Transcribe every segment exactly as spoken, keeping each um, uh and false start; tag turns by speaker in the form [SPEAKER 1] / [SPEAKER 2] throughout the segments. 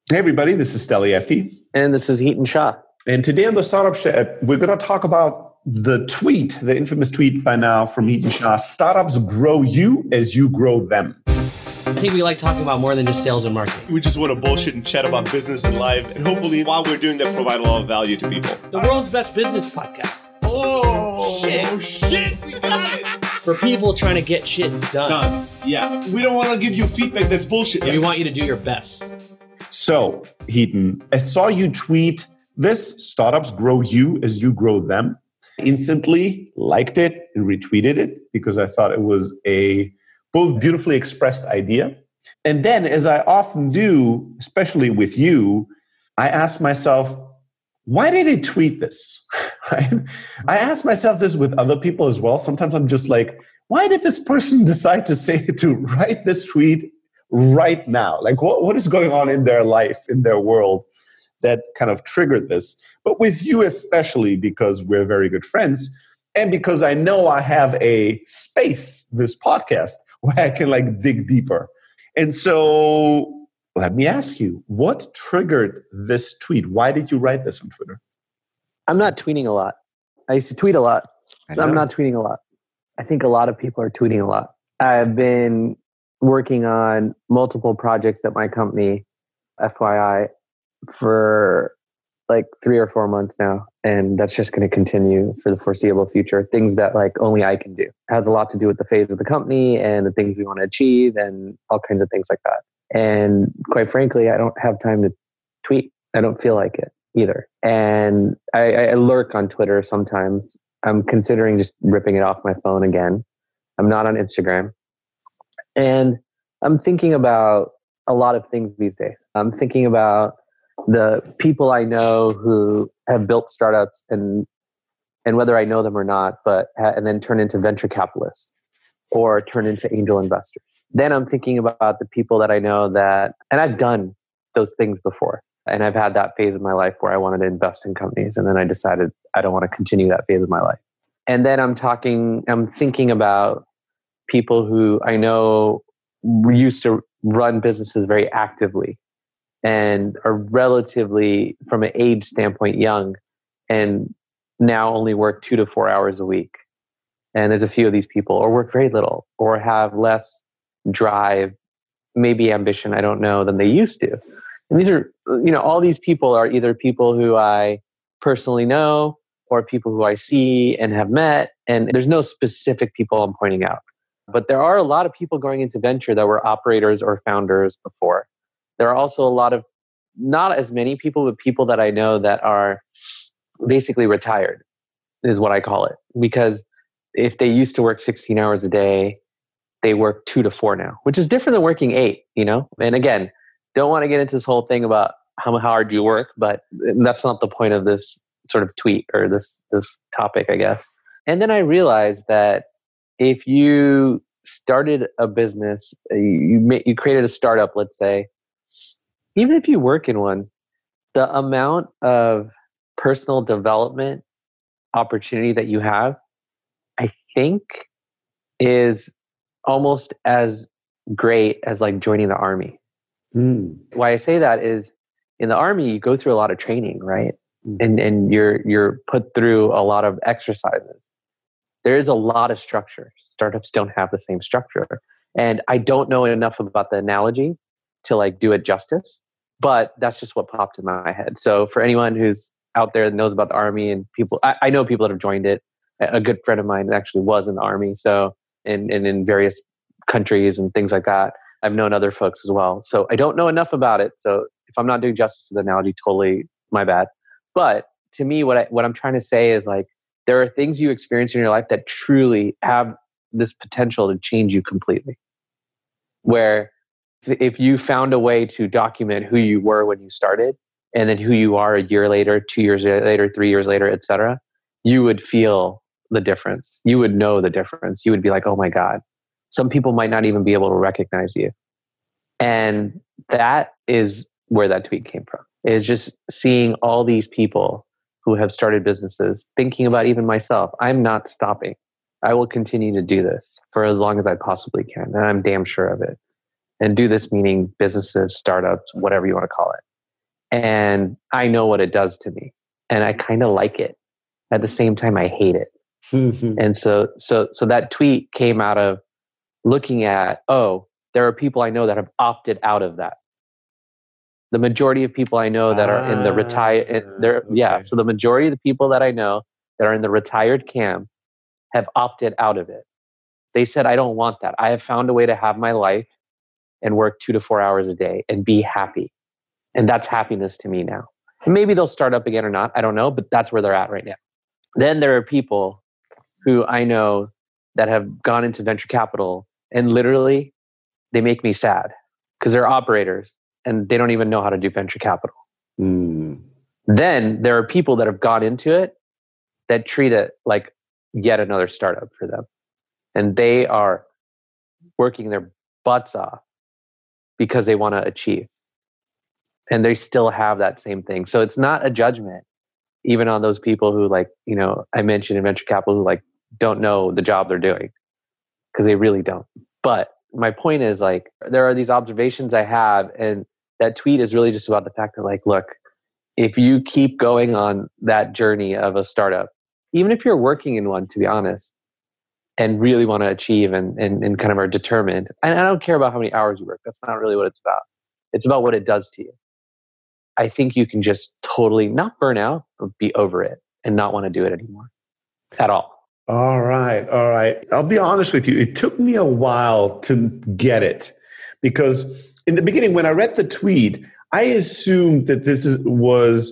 [SPEAKER 1] Hey, everybody, this is Steli Efti.
[SPEAKER 2] And this is Hiten Shah.
[SPEAKER 1] And today on the Startup Chat, we're going to talk about the tweet, the infamous tweet by now from Hiten Shah, startups grow you as you grow them.
[SPEAKER 3] I think we like talking about more than just sales and marketing.
[SPEAKER 4] We just want to bullshit and chat about business and life. And hopefully, while we're doing that, provide a lot of value to people.
[SPEAKER 3] The world's best business podcast.
[SPEAKER 4] Oh,
[SPEAKER 3] shit.
[SPEAKER 4] Oh, shit. We got it.
[SPEAKER 3] For people trying to get shit done.
[SPEAKER 4] Done. Yeah. We don't want to give you feedback that's bullshit.
[SPEAKER 3] We want you to do your best.
[SPEAKER 1] So, Hiten, I saw you tweet this, startups grow you as you grow them. Instantly liked it and retweeted it because I thought it was a both beautifully expressed idea. And then, as I often do, especially with you, I asked myself, why did he tweet this? Right? I ask myself this with other people as well. Sometimes I'm just like, why did this person decide to say to write this tweet right now? Like, what, what is going on in their life, in their world that kind of triggered this? But with you especially, because we're very good friends, and because I know I have a space, this podcast, where I can like dig deeper. And so let me ask you, what triggered this tweet? Why did you write this on Twitter?
[SPEAKER 2] I'm not tweeting a lot. I used to tweet a lot. I'm not tweeting a lot. I think a lot of people are tweeting a lot. I've been working on multiple projects at my company, F Y I, for like three or four months now. And that's just going to continue for the foreseeable future. Things that like only I can do. It has a lot to do with the phase of the company and the things we want to achieve and all kinds of things like that. And quite frankly, I don't have time to tweet. I don't feel like it either. And I, I lurk on Twitter sometimes. I'm considering just ripping it off my phone again. I'm not on Instagram. And I'm thinking about a lot of things these days. I'm thinking about the people I know who have built startups and and whether I know them or not, but and then turn into venture capitalists or turn into angel investors. Then I'm thinking about the people that I know that, and I've done those things before. And I've had that phase of my life where I wanted to invest in companies. And then I decided I don't want to continue that phase of my life. And then I'm talking, I'm thinking about people who I know used to run businesses very actively and are relatively, from an age standpoint, young and now only work two to four hours a week. And there's a few of these people, or work very little, or have less drive, maybe ambition, I don't know, than they used to. And these are, you know, all these people are either people who I personally know or people who I see and have met. And there's no specific people I'm pointing out. But there are a lot of people going into venture that were operators or founders before. There are also a lot of, not as many people, but people that I know that are basically retired, is what I call it. Because if they used to work sixteen hours a day, they work two to four now, which is different than working eight, you know? And again, don't want to get into this whole thing about how hard you work, but that's not the point of this sort of tweet or this, this topic, I guess. And then I realized that if you started a business, you made, you created a startup, let's say, even if you work in one, the amount of personal development opportunity that you have, I think, is almost as great as like joining the army. Mm. Why I say that is, in the army, you go through a lot of training, right? Mm. And and you're you're put through a lot of exercises. There is a lot of structure. Startups don't have the same structure. And I don't know enough about the analogy to like do it justice, but that's just what popped in my head. So for anyone who's out there that knows about the army and people, I, I know people that have joined it. A good friend of mine actually was in the army. So, and, and in various countries and things like that. I've known other folks as well. So I don't know enough about it. So if I'm not doing justice to the analogy, totally my bad. But to me, what I, what I'm trying to say is like, there are things you experience in your life that truly have this potential to change you completely. Where if you found a way to document who you were when you started, and then who you are a year later, two years later, three years later, et cetera, you would feel the difference. You would know the difference. You would be like, oh my God. Some people might not even be able to recognize you. And that is where that tweet came from. Is just seeing all these people who have started businesses, thinking about even myself. I'm not stopping. I will continue to do this for as long as I possibly can. And I'm damn sure of it. And do this meaning businesses, startups, whatever you want to call it. And I know what it does to me. And I kind of like it. At the same time, I hate it. And so, so, so that tweet came out of looking at, oh, there are people I know that have opted out of that. The majority of people I know that are in the retired, there,
[SPEAKER 1] okay.
[SPEAKER 2] yeah. So the majority of the people that I know that are in the retired camp have opted out of it. They said, I don't want that. I have found a way to have my life and work two to four hours a day and be happy. And that's happiness to me now. And maybe they'll start up again or not. I don't know, but that's where they're at right now. Then there are people who I know that have gone into venture capital and literally they make me sad because they're operators and they don't even know how to do venture capital.
[SPEAKER 1] Mm.
[SPEAKER 2] Then there are people that have gone into it that treat it like yet another startup for them. And they are working their butts off because they want to achieve. And they still have that same thing. So it's not a judgment, even on those people who, like, you know, I mentioned in venture capital, who like don't know the job they're doing because they really don't. But my point is, like, there are these observations I have, and that tweet is really just about the fact that, like, look, if you keep going on that journey of a startup, even if you're working in one, to be honest, and really want to achieve and, and, and kind of are determined, and I don't care about how many hours you work. That's not really what it's about. It's about what it does to you. I think you can just totally not burn out, but be over it and not want to do it anymore at all.
[SPEAKER 1] All right. All right. I'll be honest with you. It took me a while to get it because in the beginning, when I read the tweet, I assumed that this is, was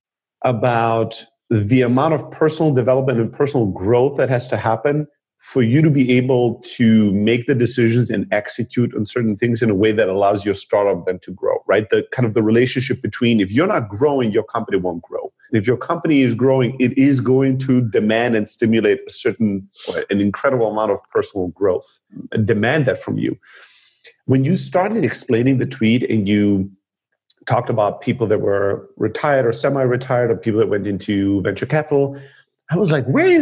[SPEAKER 1] about the amount of personal development and personal growth that has to happen for you to be able to make the decisions and execute on certain things in a way that allows your startup then to grow, right? The kind of the relationship between, if you're not growing, your company won't grow. If your company is growing, it is going to demand and stimulate a certain, an incredible amount of personal growth and demand that from you. When you started explaining the tweet and you talked about people that were retired or semi-retired or people that went into venture capital, I was like, where is